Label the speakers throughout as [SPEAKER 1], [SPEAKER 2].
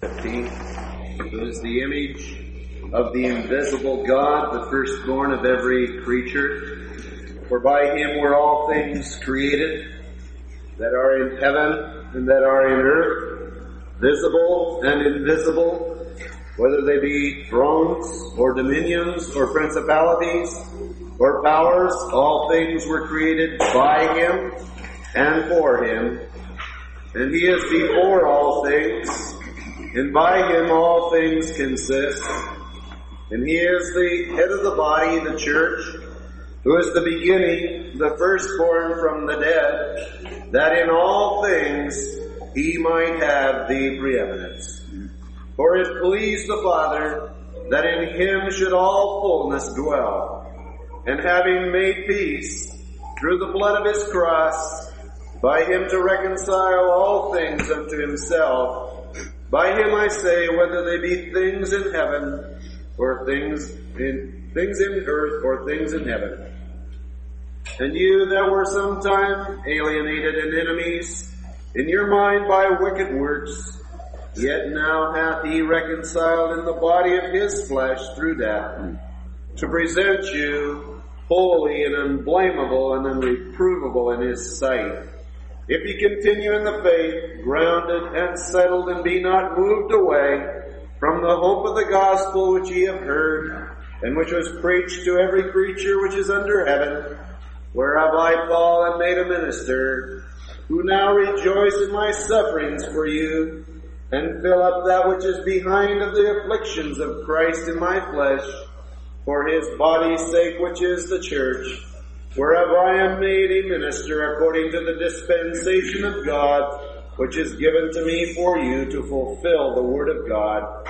[SPEAKER 1] 15, who is the image of the invisible God, the firstborn of every creature. For by him were all things created, that are in heaven and that are in earth, visible and invisible, whether they be thrones or dominions or principalities or powers. All things were created by him and for him. And he is before all things, and by him all things consist. And he is the head of the body, the church, who is the beginning, the firstborn from the dead, that in all things he might have the preeminence. For it pleased the Father that in him should all fullness dwell, and having made peace through the blood of his cross, by him to reconcile all things unto himself. By him I say, whether they be things in heaven, or things in earth, or things in heaven. And you that were sometime alienated and enemies in your mind by wicked works, yet now hath he reconciled in the body of his flesh through death, to present you holy and unblameable and unreprovable in his sight. If ye continue in the faith, grounded and settled, and be not moved away from the hope of the gospel which ye have heard, and which was preached to every creature which is under heaven, whereof I, Paul, am made a minister, who now rejoice in my sufferings for you, and fill up that which is behind of the afflictions of Christ in my flesh, for his body's sake, which is the church, whereof I am made a minister according to the dispensation of God, which is given to me for you to fulfill the word of God,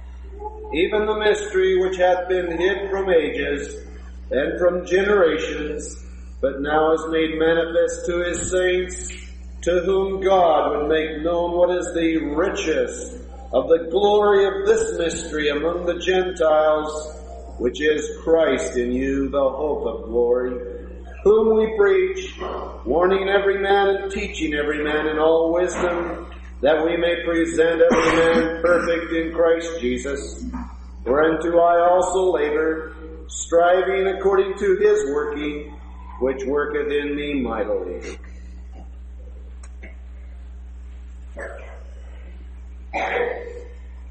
[SPEAKER 1] even the mystery which hath been hid from ages and from generations, but now is made manifest to his saints, to whom God would make known what is the riches of the glory of this mystery among the Gentiles, which is Christ in you, the hope of glory, whom we preach, warning every man and teaching every man in all wisdom, that we may present every man perfect in Christ Jesus, whereunto I also labor, striving according to his working, which worketh in me mightily.
[SPEAKER 2] I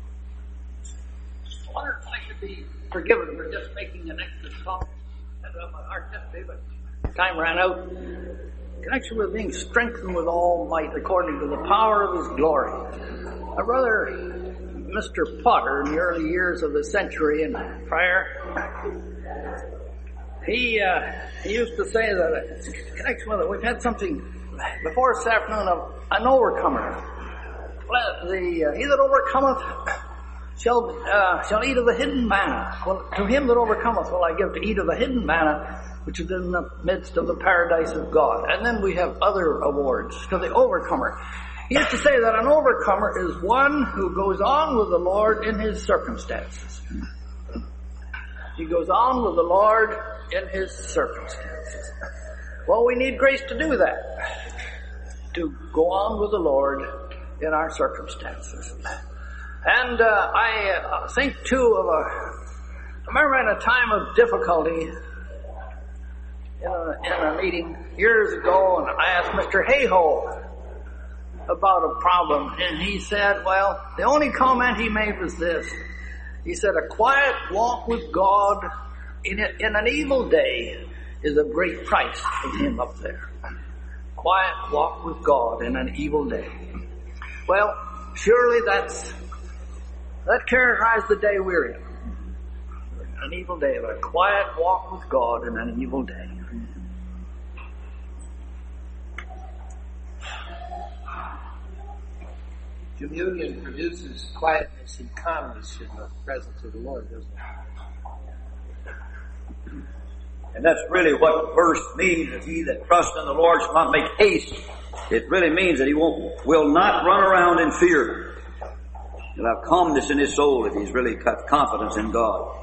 [SPEAKER 2] wonder if I should be forgiven for just making an extra talk on my heart yesterday, but time ran out. In connection with being strengthened with all might according to the power of his glory. My brother, Mr. Potter, in the early years of the century and prior, he used to say that in connection with it, we've had something before this afternoon of an overcomer. He that overcometh shall eat of the hidden manna. Well, to him that overcometh will I give to eat of the hidden manna, which is in the midst of the paradise of God. And then we have other awards to the overcomer. He used to say that an overcomer is one who goes on with the Lord in his circumstances. He goes on with the Lord in his circumstances. Well, we need grace to do that. To go on with the Lord in our circumstances. And I think too of I remember in a time of difficulty in a meeting years ago, and I asked Mr. Hayhoe about a problem, and he said, well, the only comment he made was this. He said, a quiet walk with God in an evil day is of great price for him up there. Quiet walk with God in an evil day. Well, surely that characterized the day we're in. An evil day, but a quiet walk with God in an evil day.
[SPEAKER 3] Communion produces quietness and calmness in the presence of the Lord, doesn't it?
[SPEAKER 4] And that's really what the verse means, that he that trusts in the Lord shall not make haste. It really means that he will not run around in fear. He'll have calmness in his soul if he's really got confidence in God.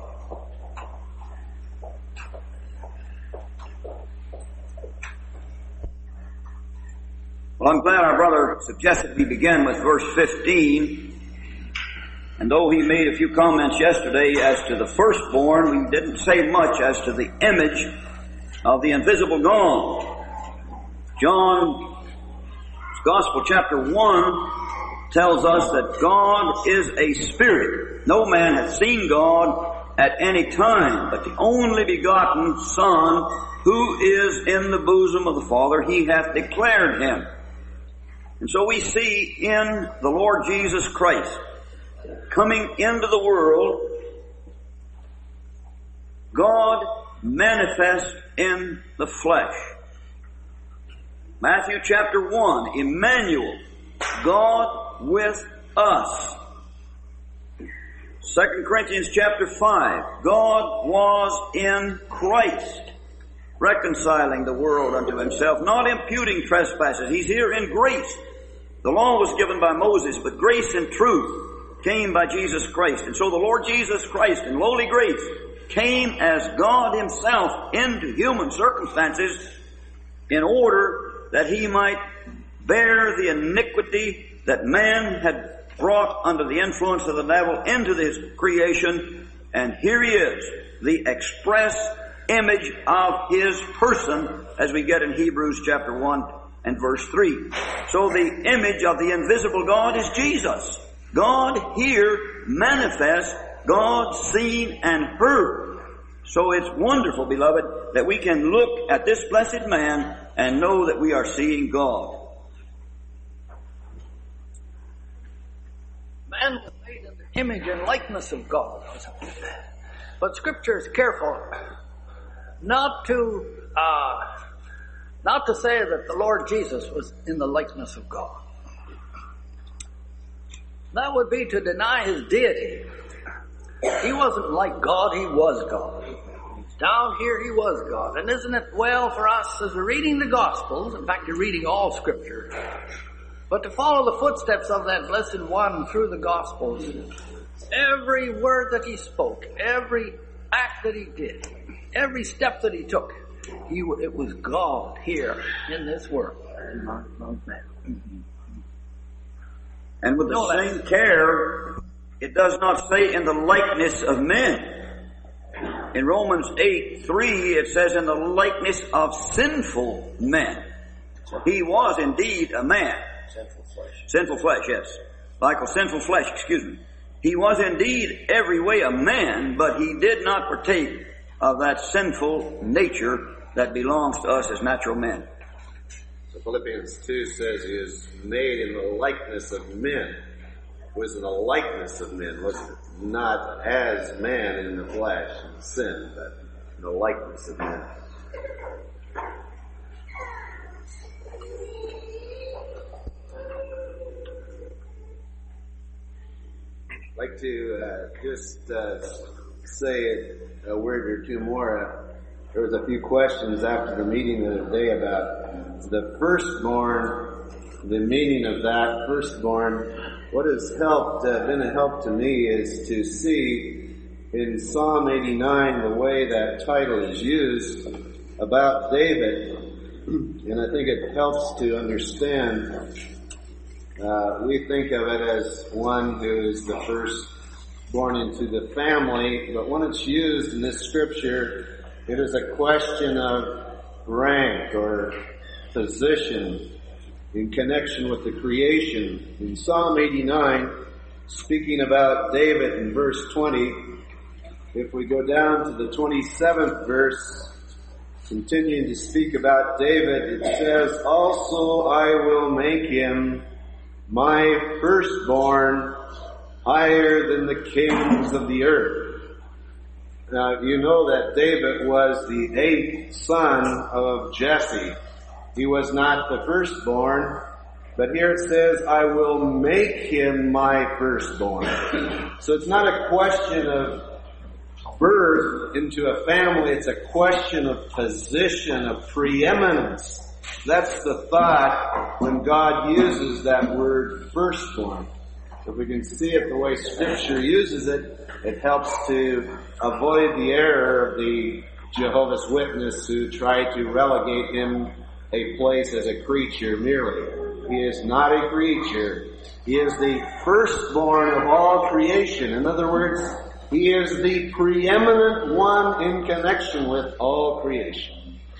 [SPEAKER 4] Well, I'm glad our brother suggested we begin with verse 15, And though he made a few comments yesterday as to the firstborn, we didn't say much as to the image of the invisible God. John's Gospel chapter 1 tells us that God is a spirit. No man hath seen God at any time, but the only begotten Son, who is in the bosom of the Father, he hath declared him. And so we see in the Lord Jesus Christ, coming into the world, God manifest in the flesh. Matthew chapter 1, Emmanuel, God with us. 2 Corinthians chapter 5, God was in Christ, reconciling the world unto himself, not imputing trespasses. He's here in grace. The law was given by Moses, but grace and truth came by Jesus Christ. And so the Lord Jesus Christ in lowly grace came as God himself into human circumstances in order that he might bear the iniquity that man had brought under the influence of the devil into his creation. And here he is, the express image of his person, as we get in Hebrews chapter 1 and verse 3. So the image of the invisible God is Jesus. God here manifests, God seen and heard. So it's wonderful, beloved, that we can look at this blessed man and know that we are seeing God.
[SPEAKER 2] Man was made in the image and likeness of God. But Scripture is careful not to say that the Lord Jesus was in the likeness of God. That would be to deny his deity. He wasn't like God, he was God. Down here he was God. And isn't it well for us as we're reading the Gospels, in fact you're reading all Scripture, but to follow the footsteps of that blessed one through the Gospels, every word that he spoke, every act that he did, every step that he took, it was God here in this world.
[SPEAKER 4] And with the same care, it does not say in the likeness of men. In Romans 8:3, it says in the likeness of sinful men. He was indeed a man. Sinful flesh, yes. Like a sinful flesh, excuse me. He was indeed every way a man, but he did not partake of that sinful nature that belongs to us as natural men.
[SPEAKER 1] So Philippians 2 says he is made in the likeness of men. Was in the likeness of men, was not as man in the flesh and sin, but in the likeness of men. I'd like to just say a word or two more. There was a few questions after the meeting the other day about the firstborn, the meaning of that firstborn. What has been a help to me is to see in Psalm 89 the way that title is used about David, and I think it helps to understand. We think of it as one who is the first born into the family, but when it's used in this scripture, it is a question of rank or position in connection with the creation. In Psalm 89, speaking about David in verse 20, if we go down to the 27th verse, continuing to speak about David, it says, "Also I will make him my firstborn higher than the kings of the earth." Now, you know that David was the 8th son of Jesse. He was not the firstborn, but here it says, "I will make him my firstborn." So it's not a question of birth into a family, it's a question of position, of preeminence. That's the thought when God uses that word firstborn. If we can see it the way Scripture uses it, it helps to avoid the error of the Jehovah's Witness who try to relegate him a place as a creature merely. He is not a creature. He is the firstborn of all creation. In other words, He is the preeminent one in connection with all creation.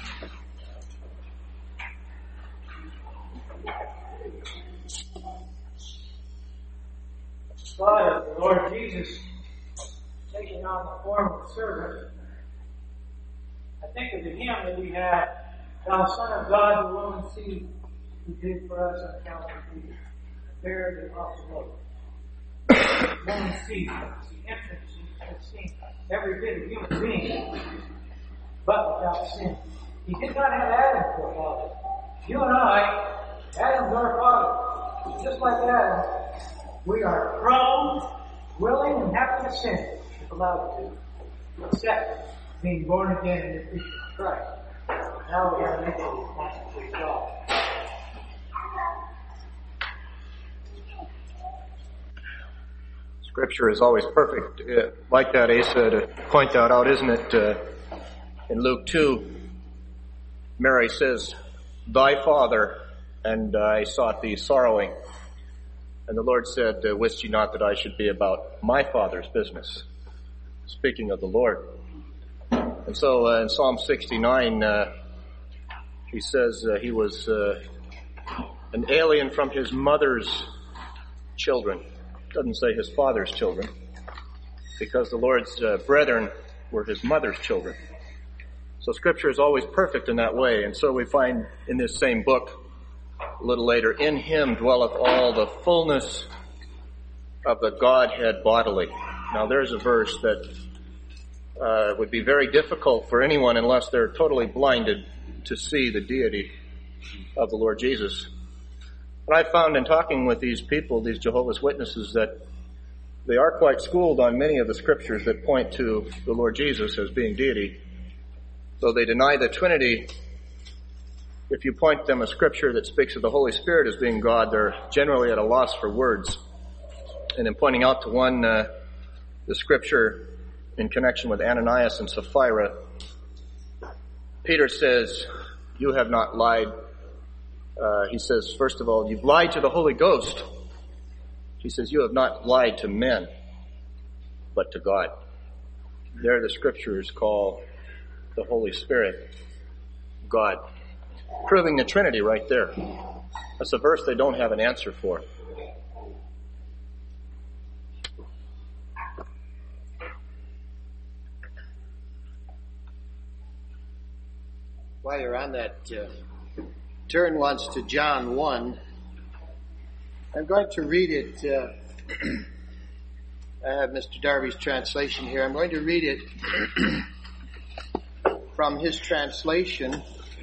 [SPEAKER 5] Thought of the Lord Jesus taking on the form of a servant, I think of the hymn that we have, Thou Son of God, the woman seed, who did for us on Calvary, bared and also low. Woman seed, the entrance has seen every bit of human being, but without sin. He did not have Adam for a father. You and I, Adam's our father. Just like Adam, we are prone, willing, and happy to sin, if allowed to, except being born again in the creature of Christ. Now we have an equal responsibility to God.
[SPEAKER 6] Scripture is always perfect. Like that, Asa, to point that out, isn't it? In Luke 2, Mary says, Thy father and I sought thee sorrowing. And the Lord said, wist ye not that I should be about my Father's business? Speaking of the Lord. And so in Psalm 69, he says he was an alien from his mother's children. Doesn't say his father's children, because the Lord's brethren were his mother's children. So Scripture is always perfect in that way. And so we find in this same book, a little later, in Him dwelleth all the fullness of the Godhead bodily. Now there's a verse that would be very difficult for anyone unless they're totally blinded to see the deity of the Lord Jesus. And I found in talking with these people, these Jehovah's Witnesses, that they are quite schooled on many of the scriptures that point to the Lord Jesus as being deity. Though they deny the Trinity, if you point them a scripture that speaks of the Holy Spirit as being God, they're generally at a loss for words. And in pointing out to one the scripture in connection with Ananias and Sapphira, Peter says, you have not lied. He says, first of all, you've lied to the Holy Ghost. He says, you have not lied to men, but to God. There the scriptures call the Holy Spirit God. Proving the Trinity right there. That's a verse they don't have an answer for.
[SPEAKER 3] While you're on that, turn once to John 1. I'm going to read it. I have Mr. Darby's translation here. I'm going to read it from his translation.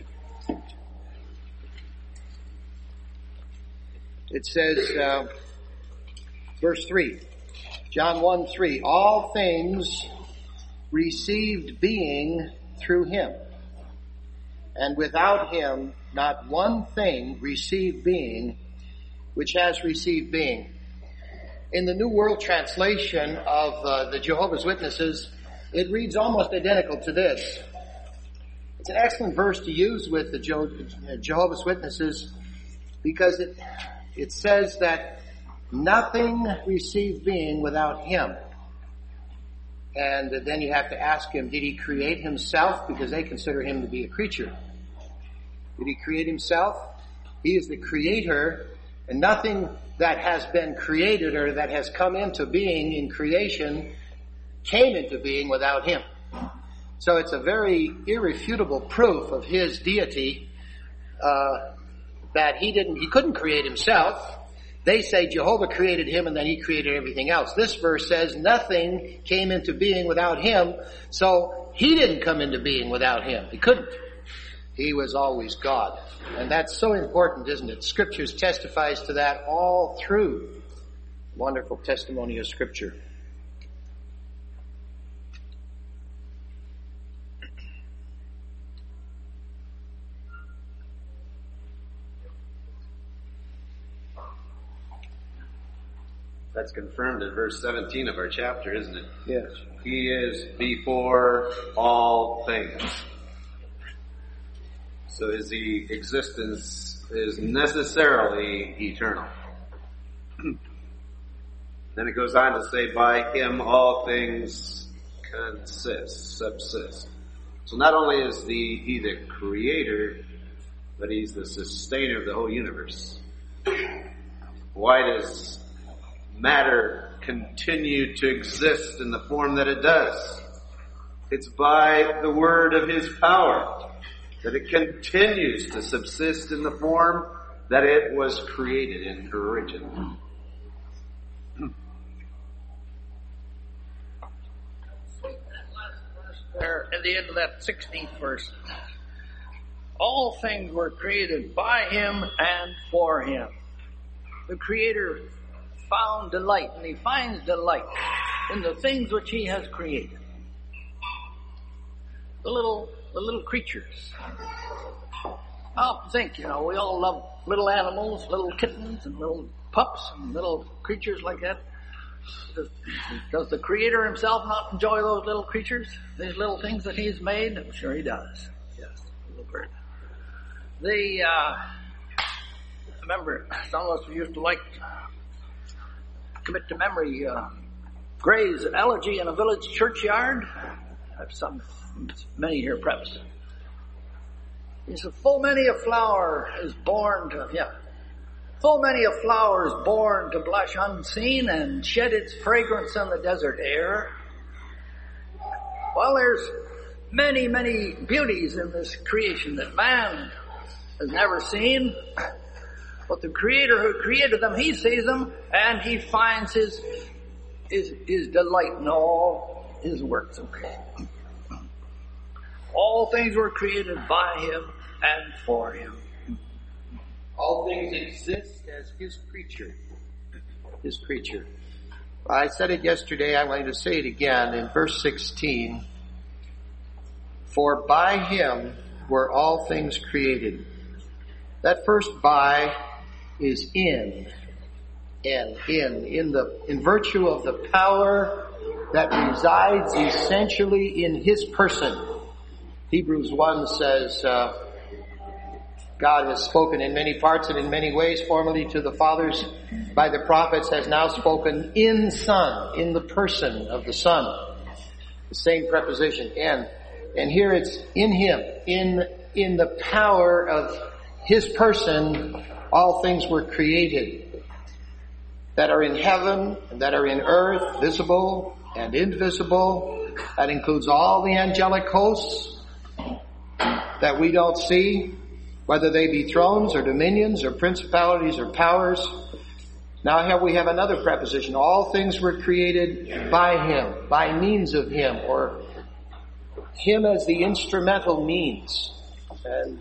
[SPEAKER 3] It says, verse 3, John 1:3, all things received being through him, and without him not one thing received being which has received being. In the New World Translation of the Jehovah's Witnesses, it reads almost identical to this. It's an excellent verse to use with the Jehovah's Witnesses because it says that nothing received being without him. And then you have to ask him, did he create himself? Because they consider him to be a creature. Did he create himself? He is the creator, and nothing that has been created or that has come into being in creation came into being without him. So it's a very irrefutable proof of his deity, that he couldn't create himself. They say Jehovah created him and then he created everything else. This verse says nothing came into being without him, so he didn't come into being without him. He couldn't. He was always God. And that's so important, isn't it? Scriptures testifies to that all through. Wonderful testimony of Scripture.
[SPEAKER 1] That's confirmed in verse 17 of our chapter, isn't it?
[SPEAKER 3] Yes.
[SPEAKER 1] He is before all things. So is the existence is necessarily eternal. Then it goes on to say, by him all things subsist. So not only is he the creator, but he's the sustainer of the whole universe. Why does matter continue to exist in the form that it does? It's by the word of his power that it continues to subsist in the form that it was created in origin.
[SPEAKER 2] There, at the end of that 16th verse, all things were created by him and for him. The Creator found delight, and he finds delight in the things which he has created. The little creatures. I often think, we all love little animals, little kittens and little pups and little creatures like that. Does the Creator himself not enjoy those little creatures? These little things that he's made? I'm sure he does. Yes, little bird. I remember some of us used to commit to memory Gray's Elegy in a Village Churchyard. I've sung many here perhaps. He said, full many a flower is born to, full many a flower is born to blush unseen and shed its fragrance in the desert air. Well, there's many, many beauties in this creation that man has never seen. But the Creator who created them, he sees them and he finds his delight in all his works. All things were created by him and for him.
[SPEAKER 3] All things exist as his creature. His creature. I said it yesterday, I'm going to say it again in verse 16. For by him were all things created. That first by is in virtue of the power that resides essentially in his person. Hebrews 1 says, God has spoken in many parts and in many ways formerly to the fathers by the prophets, has now spoken in Son, in the person of the Son. The same preposition, in. And here it's in him, in the power of his person, all things were created that are in heaven and that are in earth, visible and invisible. That includes all the angelic hosts that we don't see, whether they be thrones or dominions or principalities or powers. Now here we have another preposition. All things were created by him, by means of him, or him as the instrumental means. And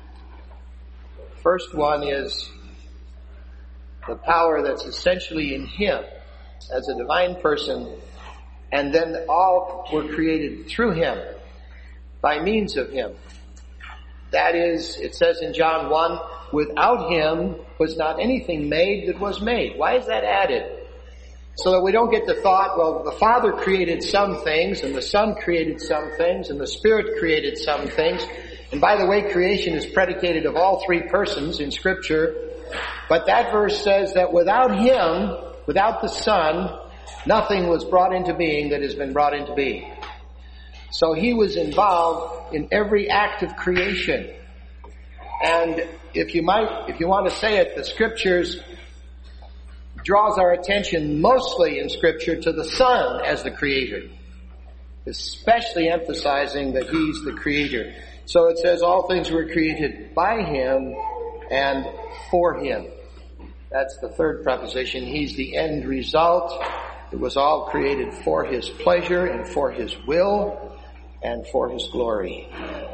[SPEAKER 3] first one is the power that's essentially in him as a divine person, and then all were created through him, by means of him. That is, it says in John 1, without him was not anything made that was made. Why is that added? So that we don't get the thought, well, the Father created some things, and the Son created some things, and the Spirit created some things. And by the way, creation is predicated of all three persons in Scripture. But that verse says that without him, without the Son, nothing was brought into being that has been brought into being. So he was involved in every act of creation. And if you want to say it, the Scriptures draws our attention mostly in Scripture to the Son as the Creator, especially emphasizing that he's the Creator. So it says all things were created by him and for him. That's the third proposition. He's the end result. It was all created for his pleasure and for his will and for his glory.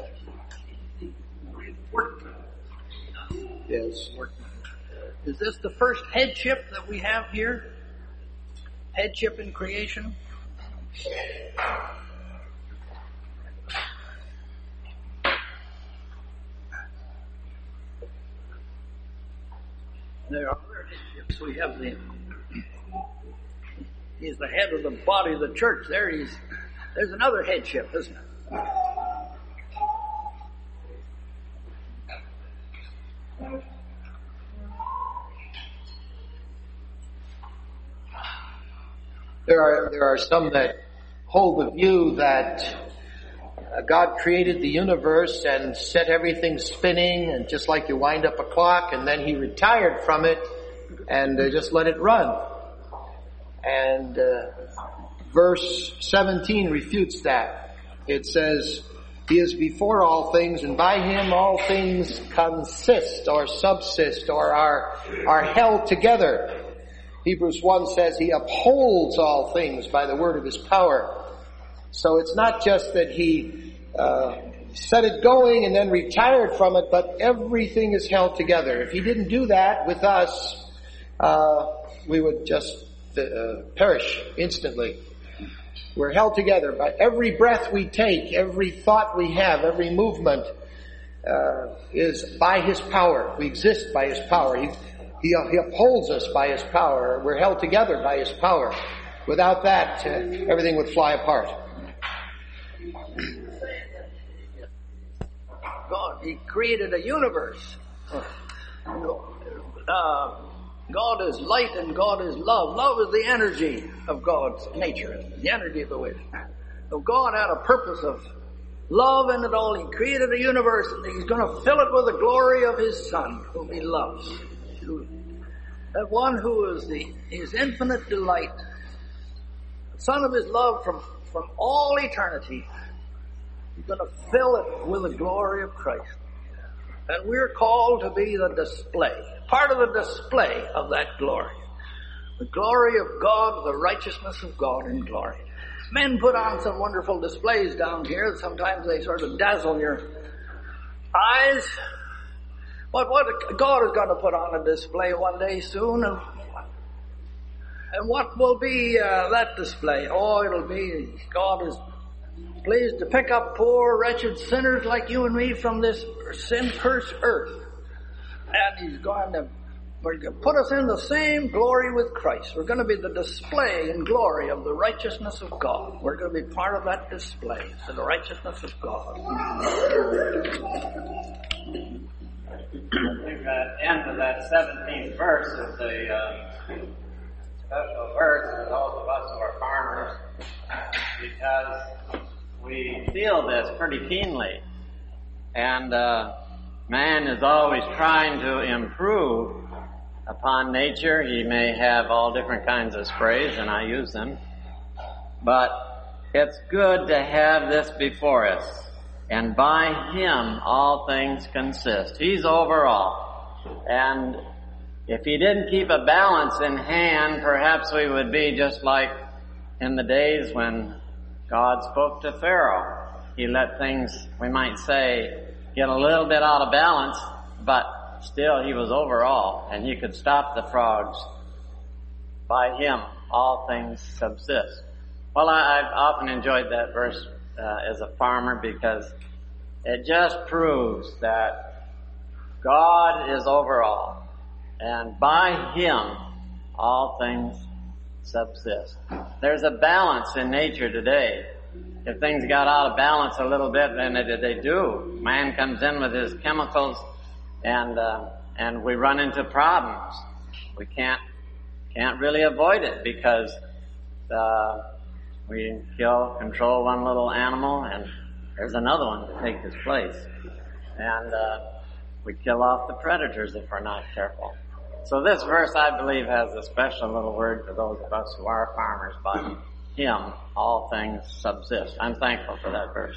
[SPEAKER 3] Yes.
[SPEAKER 2] Is this the first headship that we have here? Headship in creation? There are other headships. We have he's the head of the body of the church. There's another headship, isn't it?
[SPEAKER 3] There are some that hold the view that God created the universe and set everything spinning, and just like you wind up a clock, and then He retired from it and just let it run. And verse 17 refutes that. It says, He is before all things, and by Him all things consist or subsist or are held together. Hebrews 1 says He upholds all things by the word of His power. So it's not just that He set it going and then retired from it, but everything is held together. If He didn't do that with us, we would just perish instantly. We're held together by every breath we take, every thought we have, every movement is by His power. We exist by His power. He upholds us by His power. We're held together by His power. Without that, everything would fly apart.
[SPEAKER 2] God, He created a universe. God is light and God is love. Love is the energy of God's nature, the energy of the wind. So God had a purpose of love in it all. He created a universe and He's going to fill it with the glory of His Son, whom He loves. That one who is His infinite delight, the Son of His love from all eternity. He's going to fill it with the glory of Christ. And we're called to be the display, part of the display of that glory. The glory of God, the righteousness of God in glory. Men put on some wonderful displays down here. Sometimes they sort of dazzle your eyes. But what God is going to put on a display one day soon. And what will be that display? Oh, it'll be God is pleased to pick up poor, wretched sinners like you and me from this sin-cursed earth. And He's going to put us in the same glory with Christ. We're going to be the display and glory of the righteousness of God. We're going to be part of that display, so the righteousness of God.
[SPEAKER 7] I think that end of that 17th verse is the special verse for those of us who are farmers, because we feel this pretty keenly. And man is always trying to improve upon nature. He may have all different kinds of sprays, and I use them. But it's good to have this before us. And by Him all things consist. He's over all. And if He didn't keep a balance in hand, perhaps we would be just like in the days when God spoke to Pharaoh. He let things, we might say, get a little bit out of balance, but still He was over all, and He could stop the frogs. By Him all things subsist. Well, I've often enjoyed that verse as a farmer, because it just proves that God is over all, and by Him all things subsist. There's a balance in nature today. If things got out of balance a little bit, then they do. Man comes in with his chemicals, and we run into problems. We can't really avoid it, because we control one little animal, and there's another one to take his place. And we kill off the predators if we're not careful. So this verse, I believe, has a special little word for those of us who are farmers. By Him all things subsist. I'm thankful for that verse.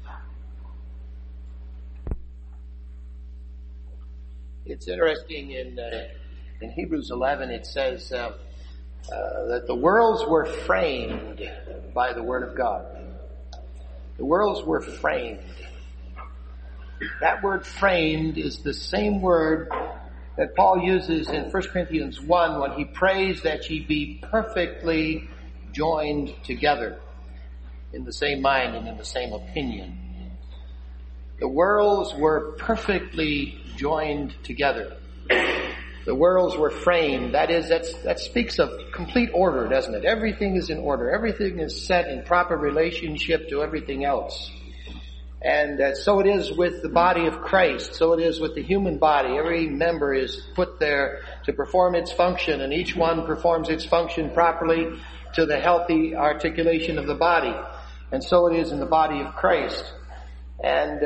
[SPEAKER 3] It's interesting in Hebrews 11 it says that the worlds were framed by the Word of God. The worlds were framed. That word framed is the same word that Paul uses in 1 Corinthians 1 when he prays that ye be perfectly joined together in the same mind and in the same opinion. The worlds were perfectly joined together. The worlds were framed. That speaks of complete order, doesn't it? Everything is in order. Everything is set in proper relationship to everything else. And so it is with the body of Christ. So it is with the human body. Every member is put there to perform its function, and each one performs its function properly to the healthy articulation of the body. And so it is in the body of Christ. And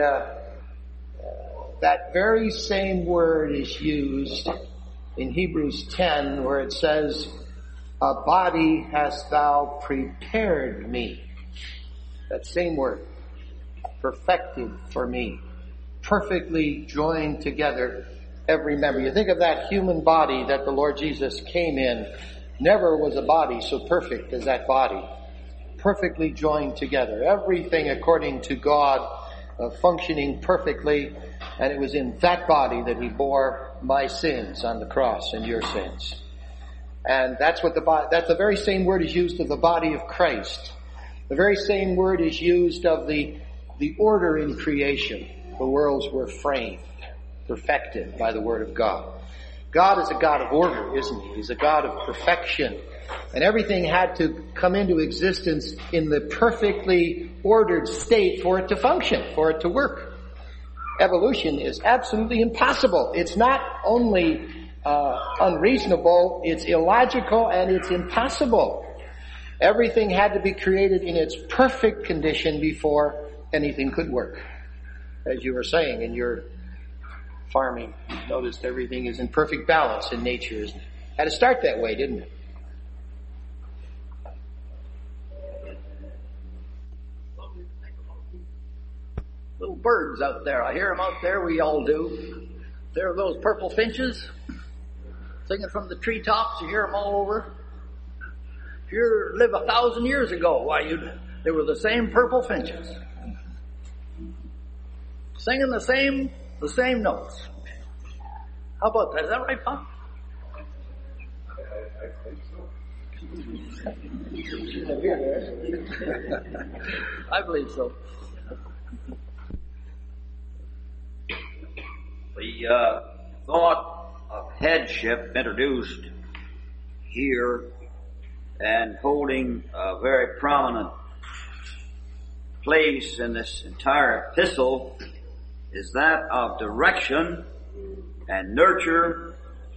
[SPEAKER 3] that very same word is used in Hebrews 10 where it says, a body hast thou prepared me. That same word. Perfected for me. Perfectly joined together every member. You think of that human body that the Lord Jesus came in. Never was a body so perfect as that body. Perfectly joined together. Everything according to God, functioning perfectly. And it was in that body that He bore my sins on the cross and your sins. And that's the very same word is used of the body of Christ. The very same word is used of the order in creation. The worlds were framed, perfected by the word of God. God is a God of order, isn't He? He's a God of perfection. And everything had to come into existence in the perfectly ordered state for it to function, for it to work. Evolution is absolutely impossible. It's not only unreasonable, it's illogical, and it's impossible. Everything had to be created in its perfect condition before anything could work. As you were saying in your farming, you noticed everything is in perfect balance in nature, isn't it? Had to start that way, didn't it?
[SPEAKER 2] Little birds out there. I hear them out there. We all do. There are those purple finches singing from the treetops. You hear them all over. If you live 1,000 years ago, they were the same purple finches, singing the same notes. How about that? Is that right, Pop? I believe so.
[SPEAKER 4] The thought of headship introduced here and holding a very prominent place in this entire epistle is that of direction and nurture.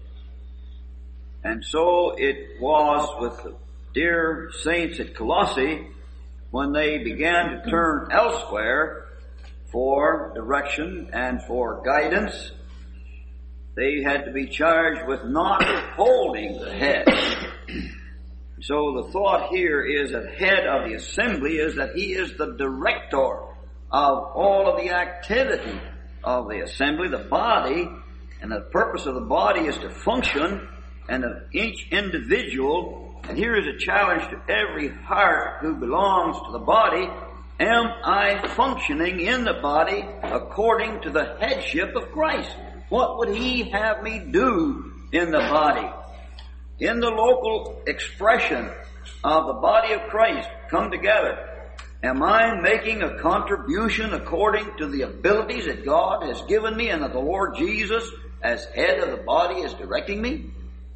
[SPEAKER 4] And so it was with the dear saints at Colossae when they began to turn elsewhere for direction and for guidance. They had to be charged with not holding the head. So the thought here is that head of the assembly is that he is the director of all of the activity of the assembly, the body, and the purpose of the body is to function, and of each individual, and here is a challenge to every heart who belongs to the body, am I functioning in the body according to the headship of Christ? What would He have me do in the body? In the local expression of the body of Christ come together, am I making a contribution according to the abilities that God has given me and that the Lord Jesus as head of the body is directing me?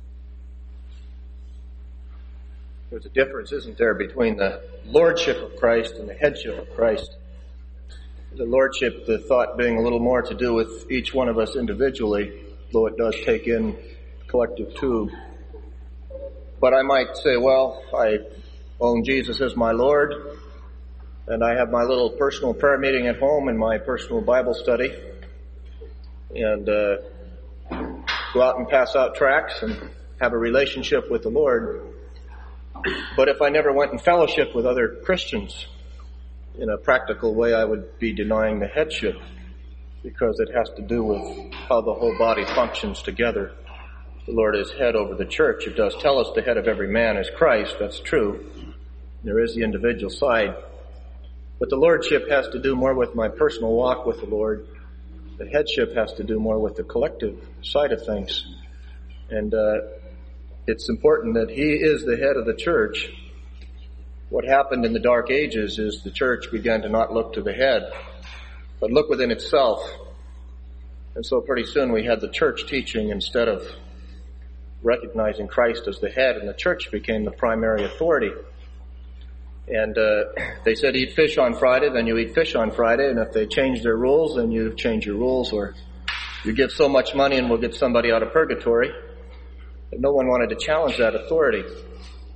[SPEAKER 6] There's a difference, isn't there, between the lordship of Christ and the headship of Christ. The lordship, the thought being a little more to do with each one of us individually, though it does take in collective too. But I might say, well, I own Jesus as my Lord, and I have my little personal prayer meeting at home and my personal Bible study, and go out and pass out tracts and have a relationship with the Lord. But if I never went in fellowship with other Christians in a practical way, I would be denying the headship, because it has to do with how the whole body functions together. The Lord is head over the church. It does tell us the head of every man is Christ. That's true. There is the individual side. But the lordship has to do more with my personal walk with the Lord. The headship has to do more with the collective side of things. And it's important that He is the head of the church. What happened in the Dark Ages is the church began to not look to the head, but look within itself. And so pretty soon we had the church teaching instead of recognizing Christ as the head, and the church became the primary authority. And they said eat fish on Friday, then you eat fish on Friday, and if they change their rules, then you change your rules, or you give so much money and we'll get somebody out of purgatory. But no one wanted to challenge that authority.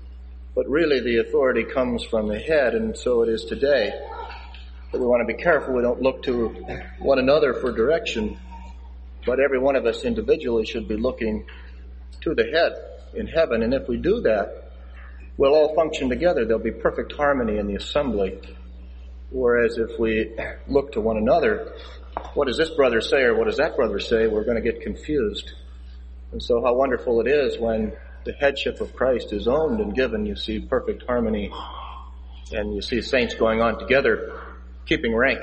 [SPEAKER 6] But really the authority comes from the head, and so it is today. But we want to be careful we don't look to one another for direction, but every one of us individually should be looking to the head in heaven. And if we do that, we'll all function together. There'll be perfect harmony in the assembly. Whereas if we look to one another, what does this brother say or what does that brother say, we're going to get confused. And so how wonderful it is when the headship of Christ is owned and given. You see perfect harmony, and you see saints going on together, keeping rank.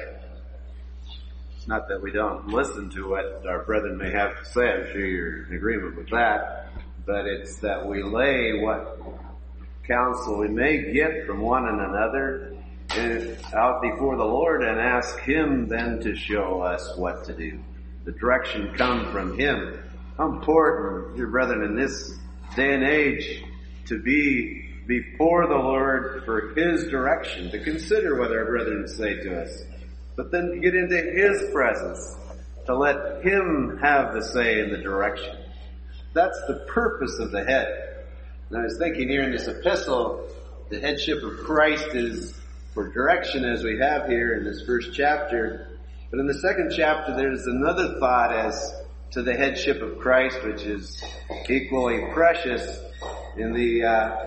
[SPEAKER 1] Not that we don't listen to what our brethren may have to say. I'm sure you're in agreement with that. But it's that we lay what counsel we may get from one another out before the Lord and ask Him then to show us what to do. The direction comes from Him. How important, dear brethren, in this day and age to be before the Lord for His direction, to consider what our brethren say to us, but then to get into His presence, to let Him have the say in the direction. That's the purpose of the head. And I was thinking here in this epistle, the headship of Christ is for direction as we have here in this first chapter. But in the second chapter, there's another thought as to the headship of Christ, which is equally precious. In the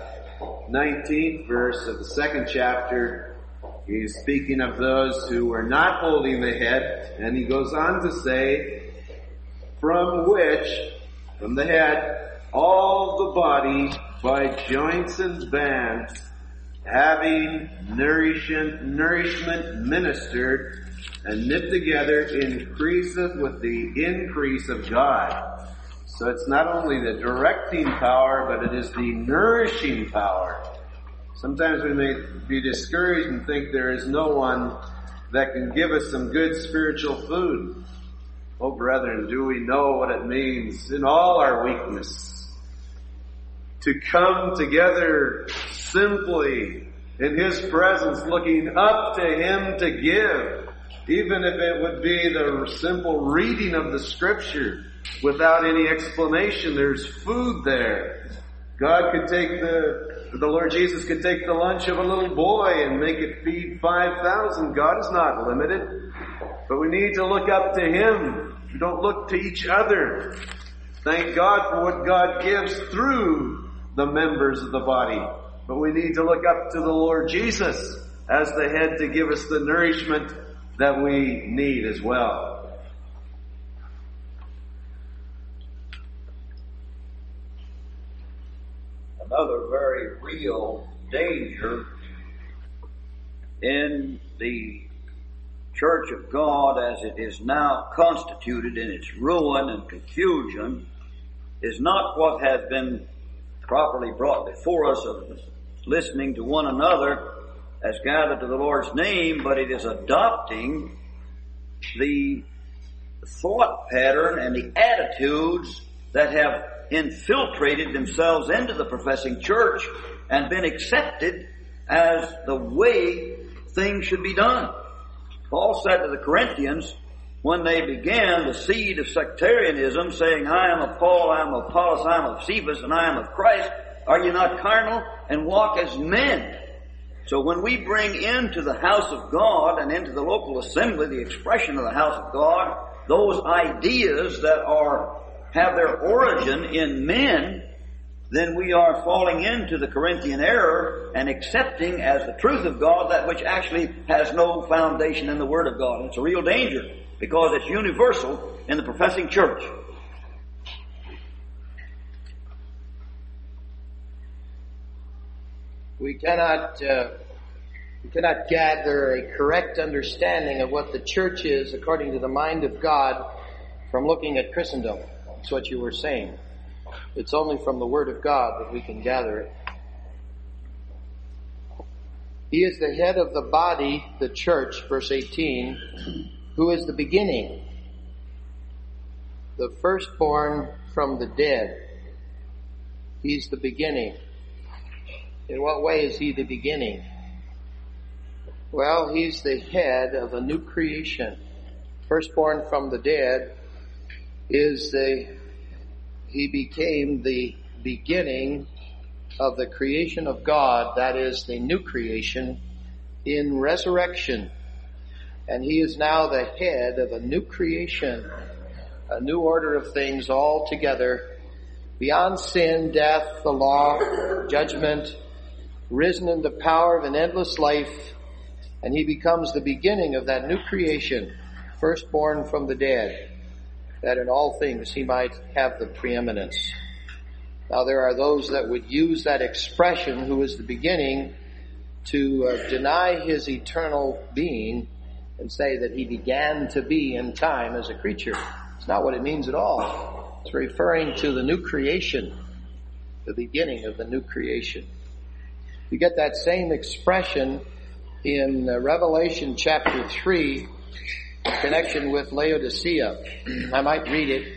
[SPEAKER 1] 19th verse of the second chapter, he's speaking of those who were not holding the head, and he goes on to say, from the head, all the body by joints and bands, having nourishment ministered and knit together, increaseth with the increase of God. So it's not only the directing power, but it is the nourishing power. Sometimes we may be discouraged and think there is no one that can give us some good spiritual food. Oh, brethren, do we know what it means in all our weakness to come together simply in His presence, looking up to Him to give, even if it would be the simple reading of the Scripture without any explanation. There's food there. God could take the Lord Jesus could take the lunch of a little boy and make it feed 5,000. God is not limited. But we need to look up to Him. We don't look to each other. Thank God for what God gives through the members of the body. But we need to look up to the Lord Jesus as the head to give us the nourishment that we need as well.
[SPEAKER 4] Another very real danger in the Church of God as it is now constituted in its ruin and confusion is not what has been properly brought before us of listening to one another as gathered to the Lord's name, but it is adopting the thought pattern and the attitudes that have infiltrated themselves into the professing church and been accepted as the way things should be done. Paul said to the Corinthians, when they began the seed of sectarianism, saying, I am of Paul, I am of Apollos, I am of Cephas, and I am of Christ, are you not carnal and walk as men? So when we bring into the house of God and into the local assembly the expression of the house of God, those ideas that have their origin in men, then we are falling into the Corinthian error and accepting as the truth of God that which actually has no foundation in the Word of God. And it's a real danger because it's universal in the professing church.
[SPEAKER 3] We cannot gather a correct understanding of what the church is according to the mind of God from looking at Christendom. That's what you were saying. It's only from the Word of God that we can gather it. He is the head of the body, the church, verse 18, who is the beginning, the firstborn from the dead. He's the beginning. In what way is He the beginning? Well, He's the head of a new creation. Firstborn from the dead He became the beginning of the creation of God, that is the new creation, in resurrection. And he is now the head of a new creation, a new order of things altogether, beyond sin, death, the law, judgment, risen in the power of an endless life, and he becomes the beginning of that new creation, firstborn from the dead, that in all things he might have the preeminence. Now there are those that would use that expression, who is the beginning, to deny his eternal being and say that he began to be in time as a creature. It's not what it means at all. It's referring to the new creation, the beginning of the new creation. You get that same expression in Revelation chapter 3, in connection with Laodicea. I might read it.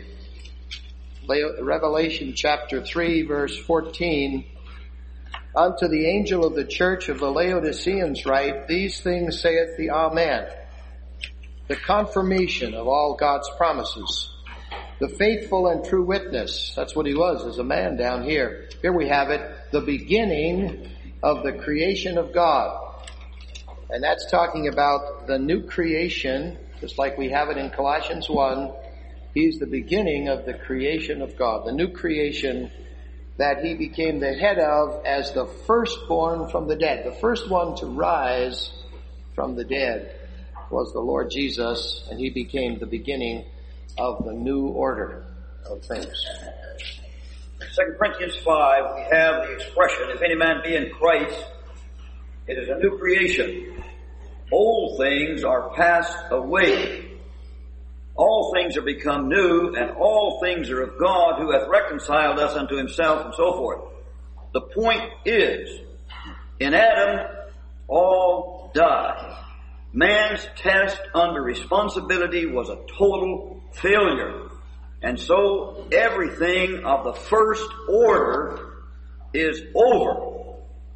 [SPEAKER 3] Revelation chapter 3, verse 14. Unto the angel of the church of the Laodiceans write, These things saith the Amen, the confirmation of all God's promises, the faithful and true witness. That's what he was as a man down here. Here we have it, the beginning of the creation of God. And that's talking about the new creation, just like we have it in Colossians 1. He's the beginning of the creation of God, the new creation that he became the head of as the firstborn from the dead. The first one to rise from the dead was the Lord Jesus, and he became the beginning of the new order of things.
[SPEAKER 4] In 2 Corinthians 5, we have the expression, if any man be in Christ, it is a new creation. Old things are passed away. All things are become new, and all things are of God, who hath reconciled us unto himself, and so forth. The point is, in Adam, all died. Man's test under responsibility was a total failure. And so everything of the first order is over.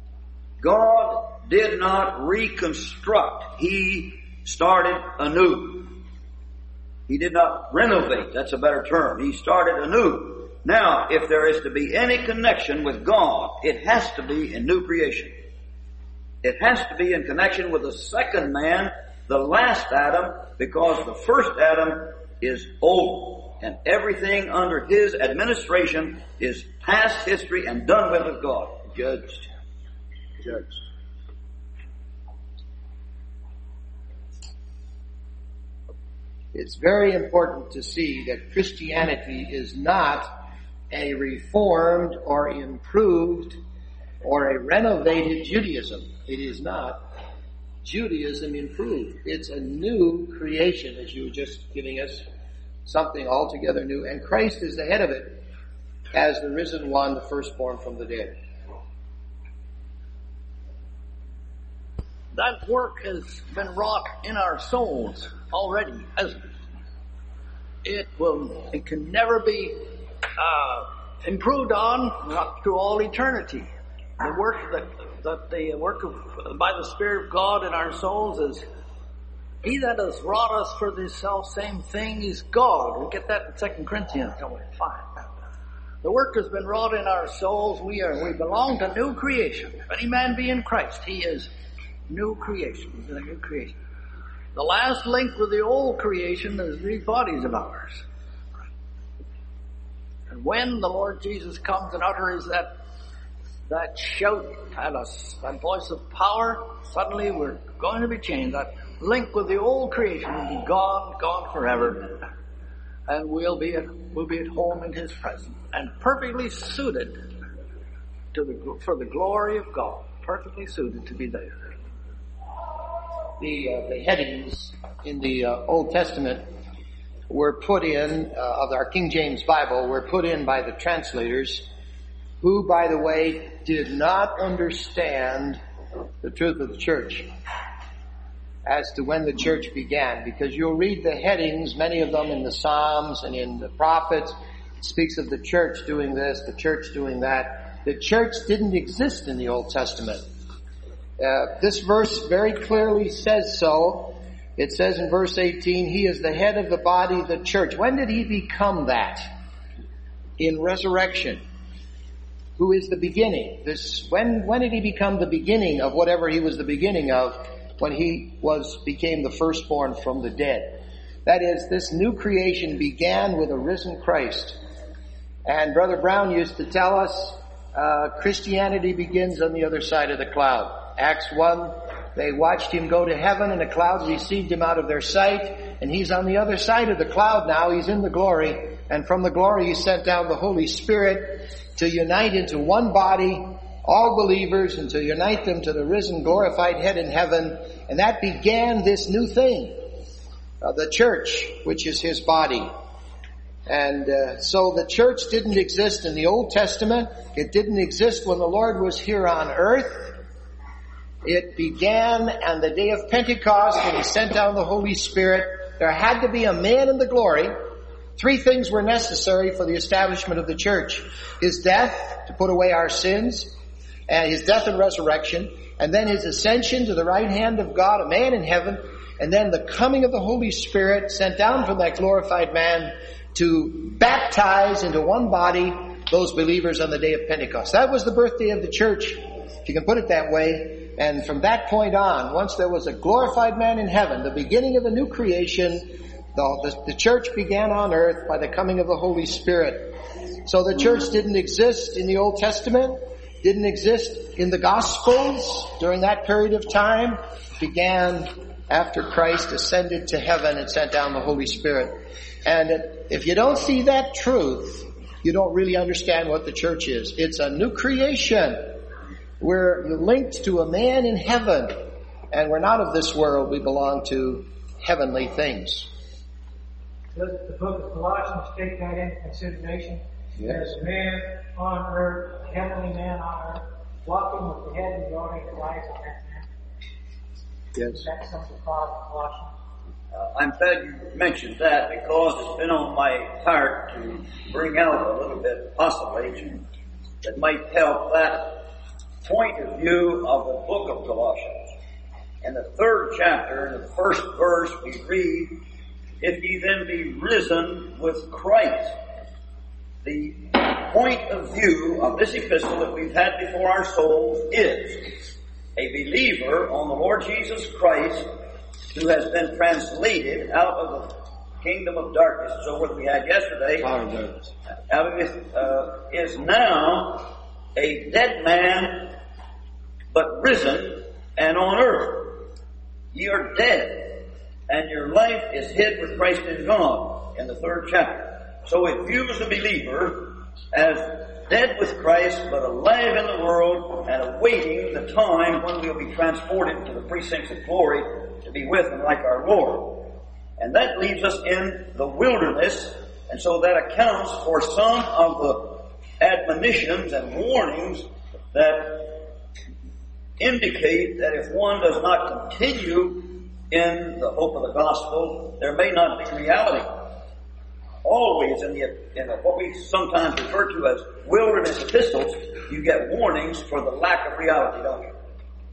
[SPEAKER 4] God did not reconstruct. He started anew. He did not renovate. That's a better term. He started anew. Now, if there is to be any connection with God, it has to be in new creation. It has to be in connection with the second man, the last Adam, because the first Adam is over. And everything under his administration is past history and done with God.
[SPEAKER 3] Judged. It's very important to see that Christianity is not a reformed or improved or a renovated Judaism. It is not Judaism improved. It's a new creation, as you were just giving us something altogether new. And Christ is the head of it as the risen one, the firstborn from the dead.
[SPEAKER 2] That work has been wrought in our souls already, hasn't it? It can never be improved on, not through all eternity. The work the work of by the Spirit of God in our souls is, He that has wrought us for this self same thing is God. We get that in 2 Corinthians 5. The work has been wrought in our souls. We belong to new creation. If any man be in Christ, he is new creation. He's a new creation. The last link with the old creation is these bodies of ours. And when the Lord Jesus comes and utters that shout at us, that voice of power, suddenly we're going to be changed. That link with the old creation will be gone forever. And we'll be at home in His presence and perfectly suited for the glory of God. Perfectly suited to be there.
[SPEAKER 3] The headings in the Old Testament were put in, of our King James Bible, were put in by the translators, who, by the way, did not understand the truth of the church as to when the church began. Because you'll read the headings, many of them in the Psalms and in the prophets, it speaks of the church doing this, the church doing that. The church didn't exist in the Old Testament. This verse very clearly says so. It says in verse 18, He is the head of the body, the church. When did He become that? In resurrection. who is the beginning. When did he become the beginning of whatever he was the beginning of? When he became the firstborn from the dead. That is, this new creation began with a risen Christ. And Brother Brown used to tell us, Christianity begins on the other side of the cloud. Acts 1, they watched him go to heaven and the cloud received him out of their sight. And he's on the other side of the cloud now. He's in the glory. And from the glory he sent down the Holy Spirit to unite into one body all believers and to unite them to the risen, glorified head in heaven. And that began this new thing, the church, which is his body. And so the church didn't exist in the Old Testament. It didn't exist when the Lord was here on earth. It began on the day of Pentecost when he sent down the Holy Spirit. There had to be a man in the glory. 3 things were necessary for the establishment of the church. His death to put away our sins, and his death and resurrection, and then his ascension to the right hand of God, a man in heaven, and then the coming of the Holy Spirit sent down from that glorified man to baptize into one body those believers on the day of Pentecost. That was the birthday of the church, if you can put it that way. And from that point on, once there was a glorified man in heaven, the beginning of a new creation, the church began on earth by the coming of the Holy Spirit. So the church didn't exist in the Old Testament, didn't exist in the Gospels during that period of time. It began after Christ ascended to heaven and sent down the Holy Spirit. And if you don't see that truth, you don't really understand what the church is. It's a new creation. We're linked to a man in heaven, and we're not of this world. We belong to heavenly things.
[SPEAKER 5] Does the book of Colossians take that into consideration?
[SPEAKER 3] Yes.
[SPEAKER 5] There's a man on earth, a heavenly man on earth, walking with the head and glory that lies on that man.
[SPEAKER 3] Yes.
[SPEAKER 5] That's something called Colossians.
[SPEAKER 4] I'm glad you mentioned that because it's been on my heart to bring out a little bit, possibly, that might help that point of view of the book of Colossians. In the 3rd chapter, in the 1st verse, we read, "If ye then be risen with Christ." The point of view of this epistle that we've had before our souls is a believer on the Lord Jesus Christ who has been translated out of the kingdom of darkness, so what we had yesterday, is now a dead man, but risen and on earth. Ye are dead, and your life is hid with Christ in God, in the 3rd chapter. So it views the believer as dead with Christ, but alive in the world and awaiting the time when we'll be transported to the precincts of glory to be with him like our Lord. And that leaves us in the wilderness, and so that accounts for some of the admonitions and warnings that indicate that if one does not continue in the hope of the gospel, there may not be reality. Always in what we sometimes refer to as wilderness epistles, you get warnings for the lack of reality, don't you?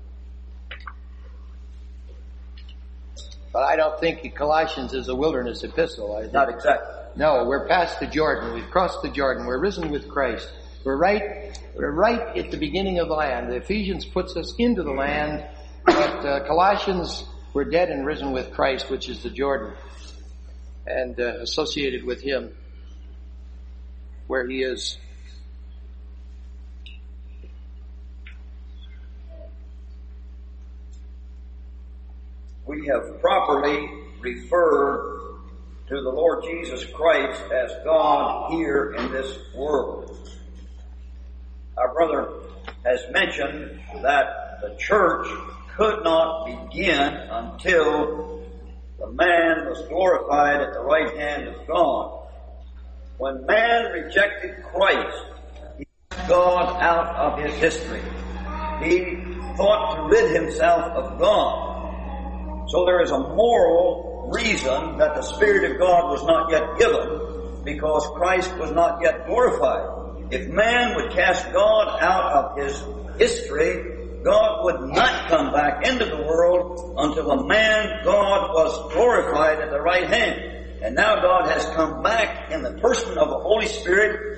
[SPEAKER 3] But I don't think Colossians is a wilderness epistle.
[SPEAKER 4] Not exactly.
[SPEAKER 3] No, we're past the Jordan. We've crossed the Jordan. We're risen with Christ. We're right at the beginning of the land. The Ephesians puts us into the land, but Colossians, we're dead and risen with Christ, which is the Jordan, and associated with him where he is.
[SPEAKER 4] We have properly referred to the Lord Jesus Christ as God here in this world. Our brother has mentioned that the church could not begin until the man was glorified at the right hand of God. When man rejected Christ, he took God out of his history. He thought to rid himself of God. So there is a moral reason that the Spirit of God was not yet given, because Christ was not yet glorified. If man would cast God out of his history, God would not come back into the world until the man God was glorified at the right hand. And now God has come back in the person of the Holy Spirit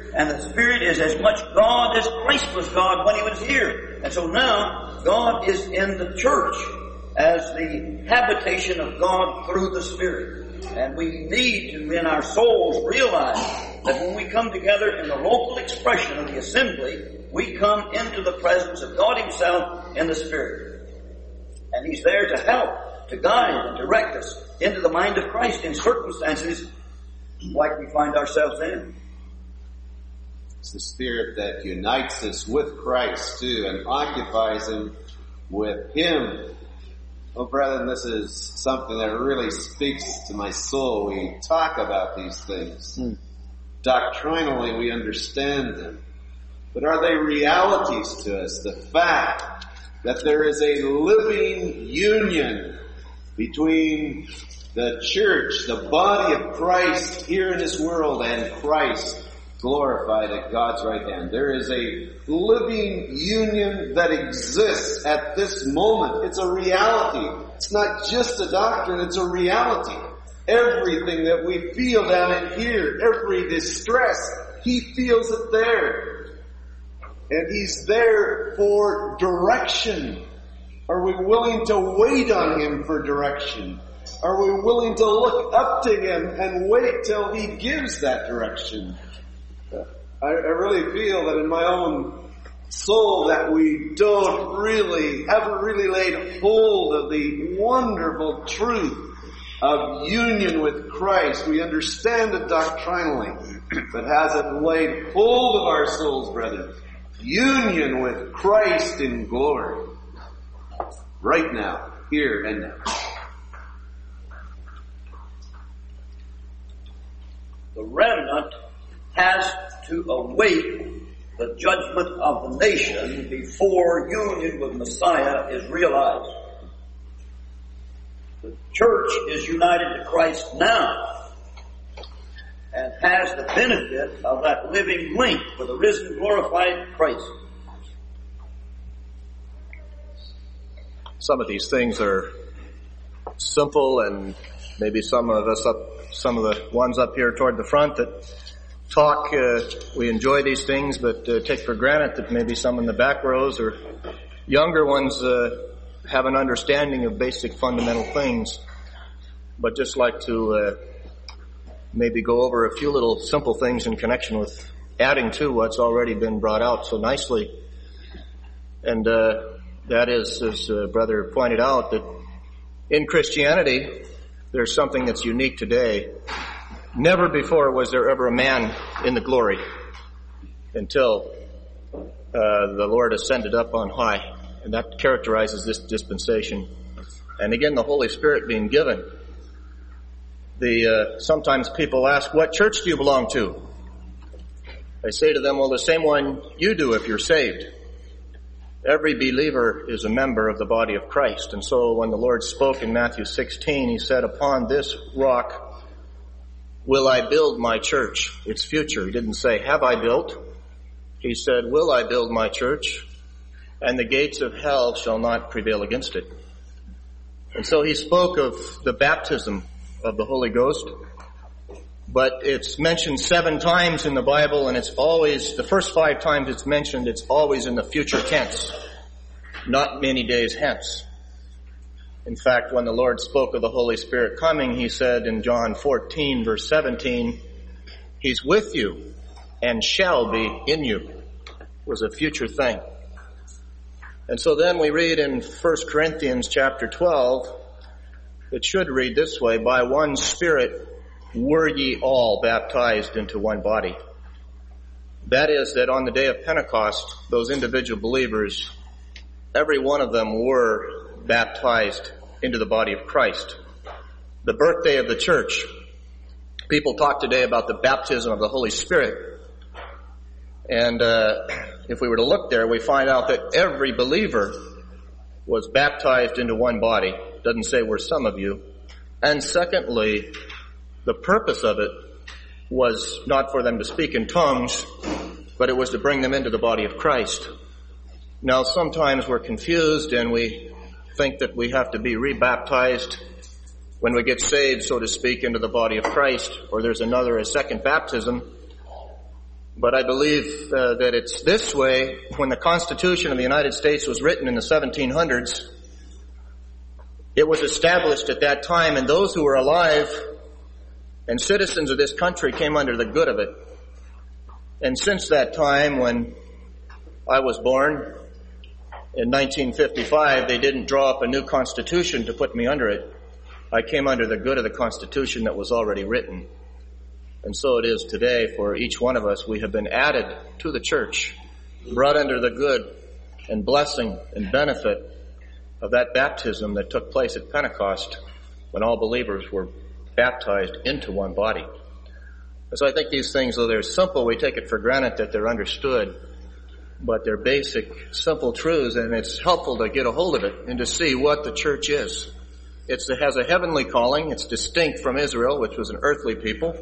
[SPEAKER 4] and the Spirit is as much God as Christ was God when He was here. And so now, God is in the church as the habitation of God through the Spirit. And we need to, in our souls, realize that when we come together in the local expression of the assembly, we come into the presence of God Himself in the Spirit. And He's there to help, to guide and direct us into the mind of Christ in circumstances like we find ourselves in.
[SPEAKER 1] It's the Spirit that unites us with Christ too and occupies Him with Him. Oh, brethren, this is something that really speaks to my soul. We talk about these things. Doctrinally, we understand them. But are they realities to us? The fact that there is a living union between the church, the body of Christ here in this world, and Christ glorified at God's right hand. There is a living union that exists at this moment. It's a reality. It's not just a doctrine, it's a reality. Everything that we feel down in here, every distress, He feels it there. And He's there for direction. Are we willing to wait on Him for direction? Are we willing to look up to Him and wait till He gives that direction? I really feel that in my own soul that we haven't really laid hold of the wonderful truth of union with Christ. We understand it doctrinally, but hasn't laid hold of our souls, brethren. Union with Christ in glory. Right now, here and now.
[SPEAKER 4] The remnant has to await the judgment of the nation before union with Messiah is realized. The church is united to Christ now and has the benefit of that living link with the risen, glorified Christ.
[SPEAKER 6] Some of these things are simple, and maybe some of the ones up here toward the front that talk, we enjoy these things, but take for granted that maybe some in the back rows or younger ones have an understanding of basic fundamental things. But just like to maybe go over a few little simple things in connection with adding to what's already been brought out so nicely. And that is, as Brother pointed out, that in Christianity, there's something that's unique today. Never before was there ever a man in the glory until the Lord ascended up on high. And that characterizes this dispensation. And again, the Holy Spirit being given. Sometimes people ask, what church do you belong to? I say to them, well, the same one you do if you're saved. Every believer is a member of the body of Christ. And so when the Lord spoke in Matthew 16, He said, upon this rock will I build my church. It's future. He didn't say, have I built? He said, will I build my church? And the gates of hell shall not prevail against it. And so He spoke of the baptism of the Holy Ghost. But it's mentioned 7 times in the Bible, and it's always, the first 5 times it's mentioned, it's always in the future tense, not many days hence. In fact, when the Lord spoke of the Holy Spirit coming, He said in John 14, verse 17, He's with you and shall be in you. It was a future thing. And so then we read in 1 Corinthians chapter 12, it should read this way, by one Spirit were ye all baptized into one body. That is, that on the day of Pentecost, those individual believers, every one of them were baptized into the body of Christ. The birthday of the church. People talk today about the baptism of the Holy Spirit. And if we were to look there, we find out that every believer was baptized into one body. It doesn't say we're some of you. And secondly, the purpose of it was not for them to speak in tongues, but it was to bring them into the body of Christ. Now, sometimes we're confused and we think that we have to be rebaptized when we get saved, so to speak, into the body of Christ, or there's a second baptism. But I believe that it's this way. When the Constitution of the United States was written in the 1700s, it was established at that time, and those who were alive and citizens of this country came under the good of it. And since that time, when I was born in 1955, they didn't draw up a new Constitution to put me under it. I came under the good of the Constitution that was already written. And so it is today for each one of us. We have been added to the church, brought under the good and blessing and benefit of that baptism that took place at Pentecost when all believers were baptized into one body. So I think these things, though they're simple, we take it for granted that they're understood, but they're basic, simple truths, and it's helpful to get a hold of it and to see what the church is. It has a heavenly calling. It's distinct from Israel, which was an earthly people.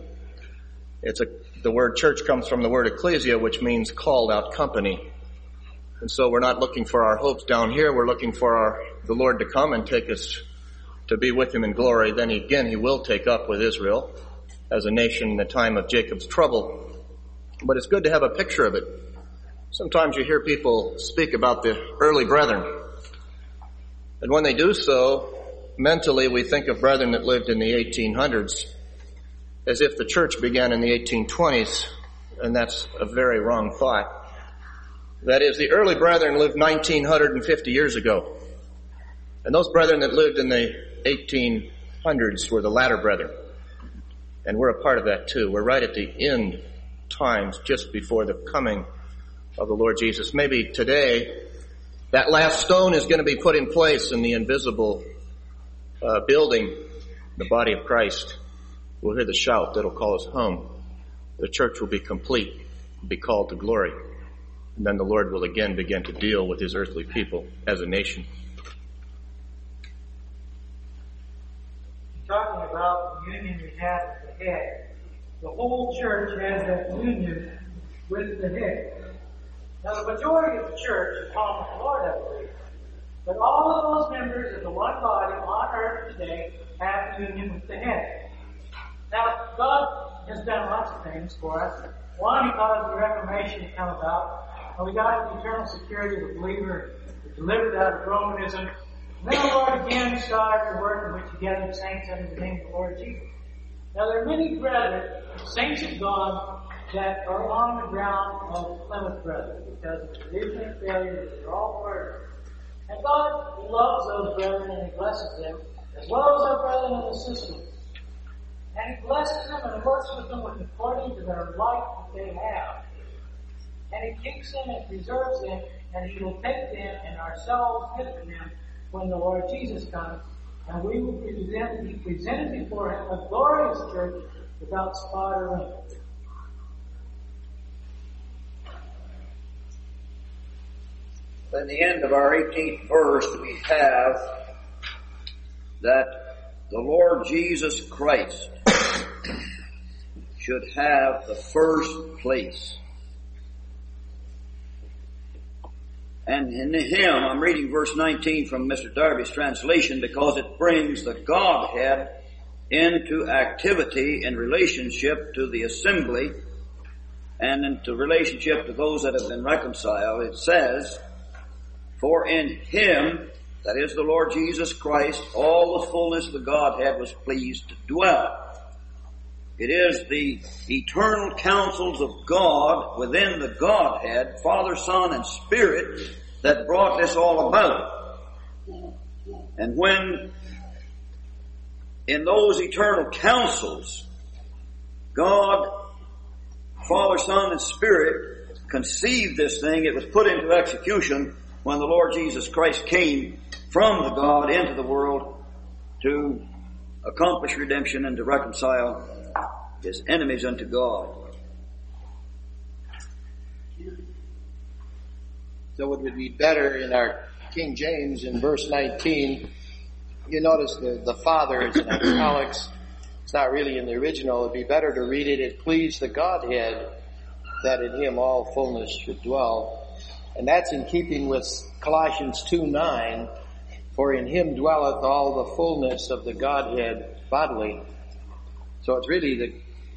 [SPEAKER 6] The word church comes from the word ecclesia, which means called out company. And so we're not looking for our hopes down here. We're looking for the Lord to come and take us to be with Him in glory. Then again, He will take up with Israel as a nation in the time of Jacob's trouble. But it's good to have a picture of it. Sometimes you hear people speak about the early brethren. And when they do so, mentally we think of brethren that lived in the 1800s as if the church began in the 1820s, and that's a very wrong thought. That is, the early brethren lived 1950 years ago. And those brethren that lived in the 1800s were the latter brethren. And we're a part of that too. We're right at the end times, just before the coming of the Lord Jesus. Maybe today, that last stone is going to be put in place in the invisible building, the body of Christ. We'll hear the shout that'll call us home. The church will be complete, be called to glory. And then the Lord will again begin to deal with His earthly people as a nation.
[SPEAKER 5] Talking about the union we have with the head. The whole church has that union with the head. Now the majority of the church is called the Lord, I believe. But all of those members of the one body on earth today have union with the head. Now, God has done lots of things for us. One, He caused the Reformation to come about. And we got the eternal security of the believer, delivered out of Romanism. And then the Lord again started the work in which He gathered saints under the name of the Lord Jesus. Now, there are many brethren, saints of God, that are on the ground of Plymouth Brethren because of division and failure. They're all murdered. And God loves those brethren and He blesses them, as well as our brethren and the sisters. And He blesses them and works with them according to their life that they have. And He keeps them and preserves them, and He will take them and ourselves with them when the Lord Jesus comes. And we will be presented before Him a glorious church without spot or wrinkle.
[SPEAKER 4] In the end of our 18th verse, we have that the Lord Jesus Christ should have the first place. And in Him, I'm reading verse 19 from Mr. Darby's translation because it brings the Godhead into activity in relationship to the assembly and into relationship to those that have been reconciled. It says, for in Him, that is the Lord Jesus Christ, all the fullness of the Godhead was pleased to dwell. It is the eternal counsels of God within the Godhead, Father, Son, and Spirit, that brought this all about. And when in those eternal counsels, God, Father, Son, and Spirit conceived this thing, it was put into execution when the Lord Jesus Christ came from the God into the world to accomplish redemption and to reconcile His enemies unto God.
[SPEAKER 3] So it would be better in our King James in verse 19, you notice the Father is in italics. It's not really in the original. It'd be better to read it, it pleased the Godhead that in Him all fullness should dwell. And that's in keeping with Colossians 2:9, for in Him dwelleth all the fullness of the Godhead bodily. So it's really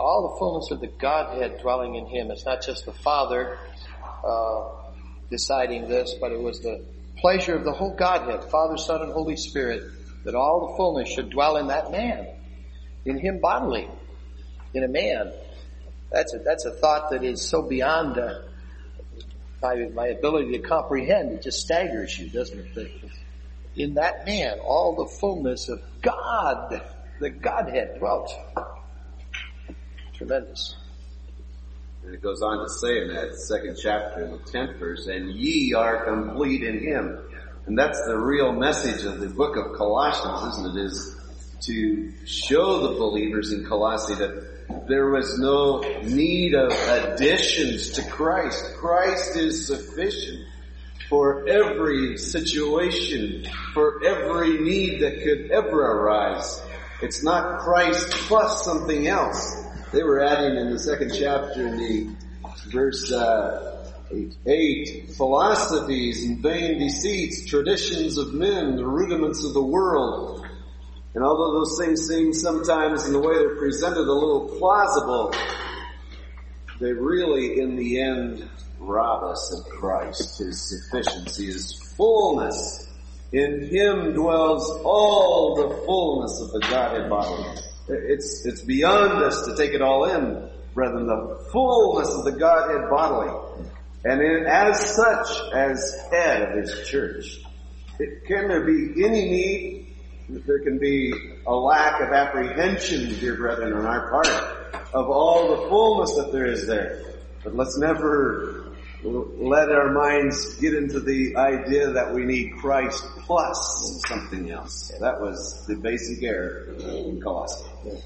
[SPEAKER 3] all the fullness of the Godhead dwelling in him. It's not just the Father deciding this, but it was the pleasure of the whole Godhead, Father, Son, and Holy Spirit, that all the fullness should dwell in that man, in him bodily, in a man. That's a thought that is so beyond my ability to comprehend. It just staggers you, doesn't it? In that man, all the fullness of God, the Godhead dwelt. Tremendous.
[SPEAKER 1] And it goes on to say in that second chapter, in the 10th verse, and ye are complete in him. And that's the real message of the book of Colossians, isn't it? Is to show the believers in Colossae that there was no need of additions to Christ. Christ is sufficient for every situation, for every need that could ever arise. It's not Christ plus something else. They were adding in the second chapter in the verse 8, philosophies and vain deceits, traditions of men, the rudiments of the world. And although those things seem sometimes in the way they're presented a little plausible, they really in the end rob us of Christ, his sufficiency, his fullness. In him dwells all the fullness of the Godhead bodily. It's beyond us to take it all in, brethren, the fullness of the Godhead bodily. And as such, as head of his church, can there be any need? There can be a lack of apprehension, dear brethren, on our part, of all the fullness that there is there. But let's never let our minds get into the idea that we need Christ plus something else. That was the basic error in Colossae.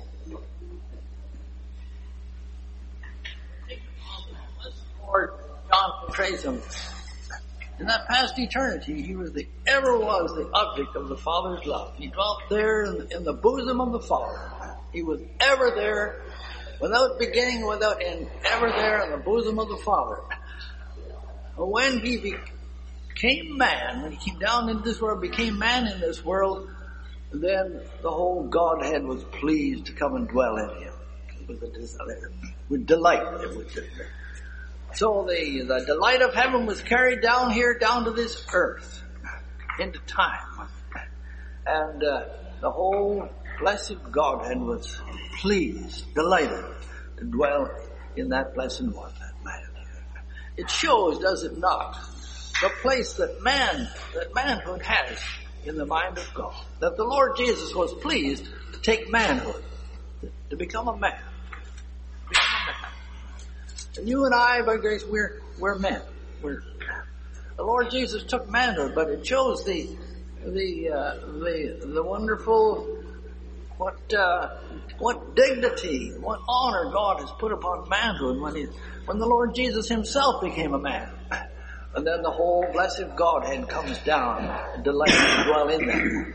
[SPEAKER 2] Lord John portrays him. In that past eternity, he was ever was the object of the Father's love. He dwelt there in the bosom of the Father. He was ever there, without beginning, without end, ever there in the bosom of the Father. When he became man, when he came down into this world, became man in this world, then the whole Godhead was pleased to come and dwell in him. It was a desire, with delight. So the delight of heaven was carried down here, down to this earth, into time. And the whole blessed Godhead was pleased, delighted to dwell in that blessed one, that man. It shows, does it not, the place that manhood has in the mind of God. That the Lord Jesus was pleased to take manhood, to become a man. And you and I, by grace, we're men. The Lord Jesus took manhood, but it shows the wonderful, what dignity, what honor God has put upon manhood when the Lord Jesus himself became a man. And then the whole blessed Godhead comes down and delights to dwell in them.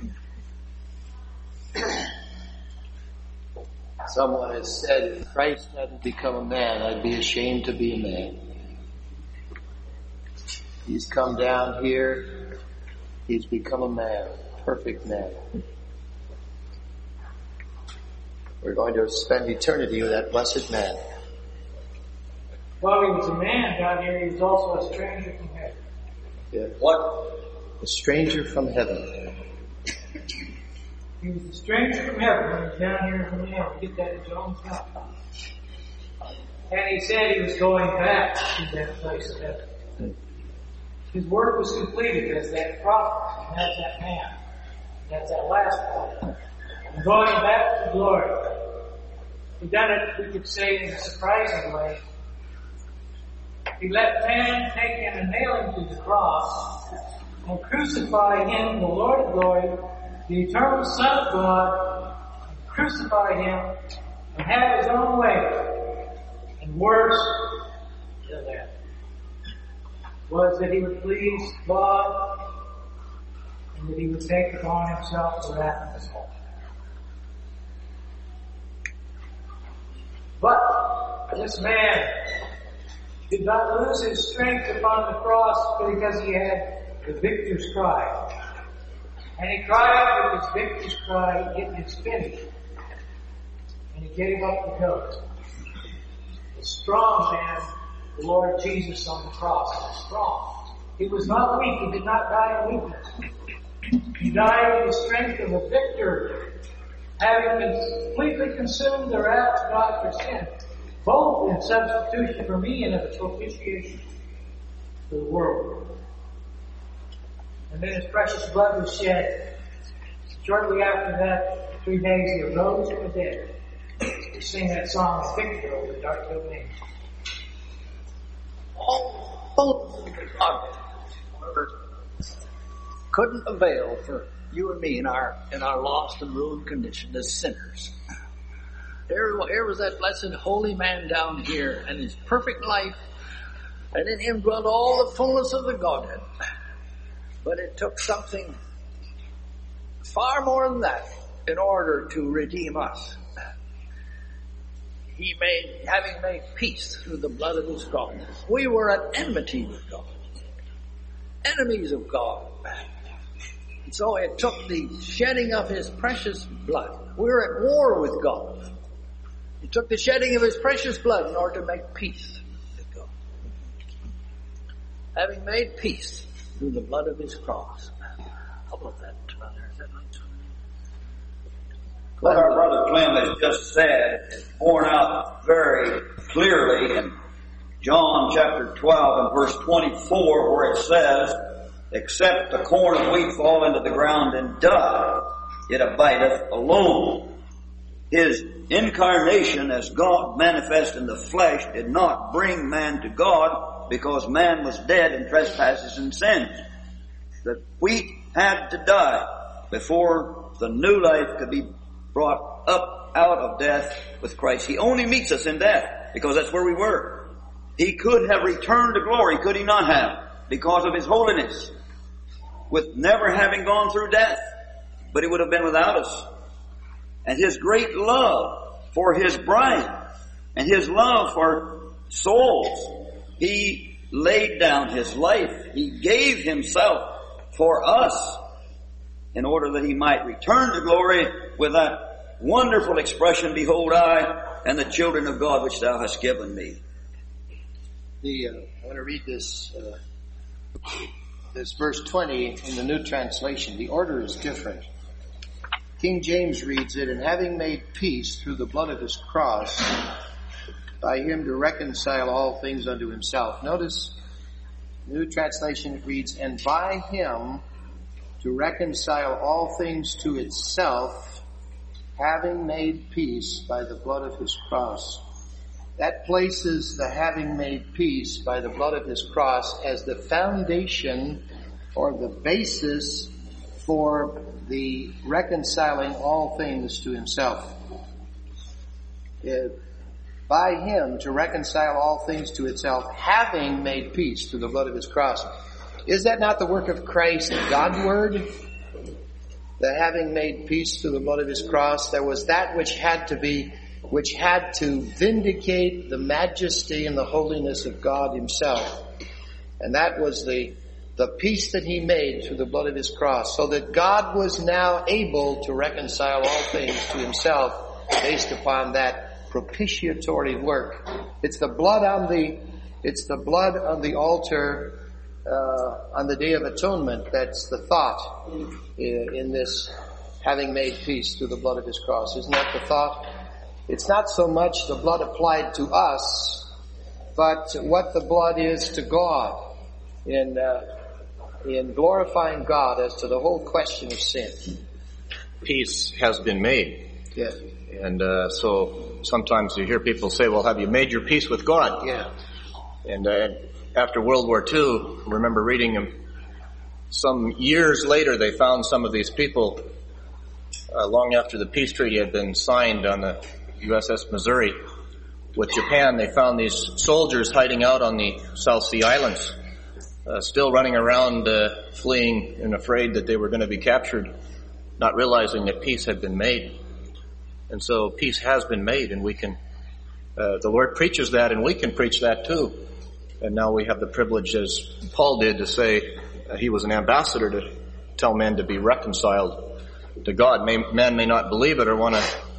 [SPEAKER 3] Someone has said, if Christ hadn't become a man, I'd be ashamed to be a man. He's come down here. He's become a man, perfect man. We're going to spend eternity with that blessed man.
[SPEAKER 5] While he was a man down here, he was also a stranger from heaven.
[SPEAKER 3] Yeah. What? A stranger from heaven.
[SPEAKER 5] He was a stranger from heaven when he was down here from hell. Get that in John's house. And he said he was going back to that place of heaven. His work was completed as that prophet, and as that man. That's that last part. And going back to glory. He done it, we could say, in a surprising way. He let man take him and nail him to the cross and crucify him, the Lord of glory, the eternal Son of God, crucify him and have his own way. And worse than that was that he would please God and that he would take upon himself the wrath of his heart. But this man did not lose his strength upon the cross because he had the victor's cry. And he cried out with his victor's cry, "It is finished." And he gave up the ghost. The strong man, the Lord Jesus on the cross, was strong. He was not weak. He did not die in weakness. He died in the strength of a victor, having completely consumed the wrath of God for sin, both in substitution for me and as a propitiation for the world. And then his precious blood was shed. Shortly after that, 3 days, he arose from the dead. We sing that song, Victor over the dark domain.
[SPEAKER 2] Both couldn't avail for you and me in our lost and ruined condition as sinners. Here was that blessed holy man down here and his perfect life, and in him dwelt all the fullness of the Godhead. But it took something far more than that in order to redeem us. Having made peace through the blood of his cross. We were at enmity with God, enemies of God. And so it took the shedding of his precious blood. We were at war with God. It took the shedding of his precious blood in order to make peace with God. Having made peace through the blood of his cross. How about that, brother? Is that right?
[SPEAKER 4] What our brother Clem has just said is borne out very clearly in John chapter 12 and verse 24, where it says, except the corn of wheat fall into the ground and die, it abideth alone. His incarnation as God manifest in the flesh did not bring man to God, because man was dead in trespasses and sins. The wheat had to die before the new life could be brought up out of death with Christ. He only meets us in death, because that's where we were. He could have returned to glory, could he not have? Because of his holiness, with never having gone through death, but he would have been without us. And his great love for his bride and his love for souls, he laid down his life. He gave himself for us in order that he might return to glory with that wonderful expression, behold, I and the children of God which thou hast given me.
[SPEAKER 3] I want to read this verse 20 in the New Translation. The order is different. King James reads it, and having made peace through the blood of his cross, by him to reconcile all things unto himself. Notice, New Translation reads, and by him to reconcile all things to itself, having made peace by the blood of his cross. That places the having made peace by the blood of his cross as the foundation or the basis for the reconciling all things to himself. By him to reconcile all things to itself, having made peace through the blood of his cross. Is that not the work of Christ, Godward? The having made peace through the blood of his cross. There was that which had to vindicate the majesty and the holiness of God himself. And that was the peace that he made through the blood of his cross, so that God was now able to reconcile all things to himself based upon that propitiatory work. It's the blood on the altar on the Day of Atonement. That's the thought in this having made peace through the blood of his cross. Isn't that the thought? It's not so much the blood applied to us, but what the blood is to God in glorifying God as to the whole question of sin.
[SPEAKER 6] Peace has been made.
[SPEAKER 3] Yeah.
[SPEAKER 6] And so sometimes you hear people say, well, have you made your peace with God?
[SPEAKER 3] Yeah.
[SPEAKER 6] And after World War II, I remember reading them. Some years later, they found some of these people, long after the peace treaty had been signed on the USS Missouri with Japan, they found these soldiers hiding out on the South Sea Islands, still running around, fleeing and afraid that they were going to be captured, not realizing that peace had been made. And so peace has been made, and we can, the Lord preaches that, and we can preach that too. And now we have the privilege, as Paul did, to say he was an ambassador to tell men to be reconciled to God. Man may not believe it or want to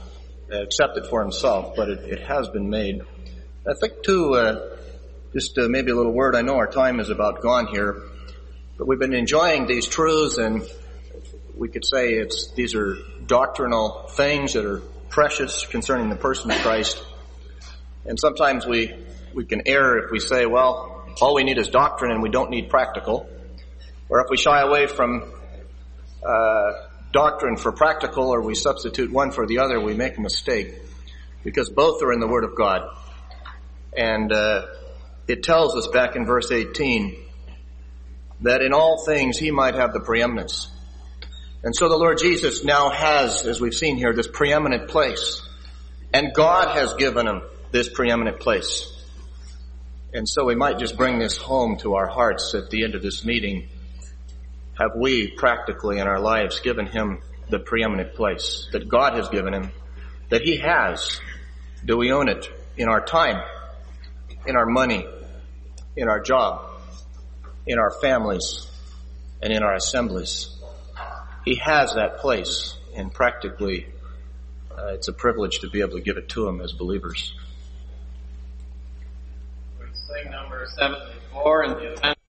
[SPEAKER 6] accept it for himself, but it has been made. I think too, just maybe a little word. I know our time is about gone here, but we've been enjoying these truths, and we could say these are doctrinal things that are precious concerning the person of Christ. And sometimes we can err if we say, well, all we need is doctrine and we don't need practical. Or if we shy away from doctrine for practical, or we substitute one for the other, we make a mistake, because both are in the Word of God. And it tells us back in verse 18 that in all things he might have the preeminence. And so the Lord Jesus now has, as we've seen here, this preeminent place. And God has given him this preeminent place. And so we might just bring this home to our hearts at the end of this meeting. Have we practically in our lives given him the preeminent place that God has given him, that he has? Do we own it in our time, in our money, in our job, in our families, and in our assemblies? He has that place, and practically it's a privilege to be able to give it to him as believers.
[SPEAKER 7] We sing number 74 in the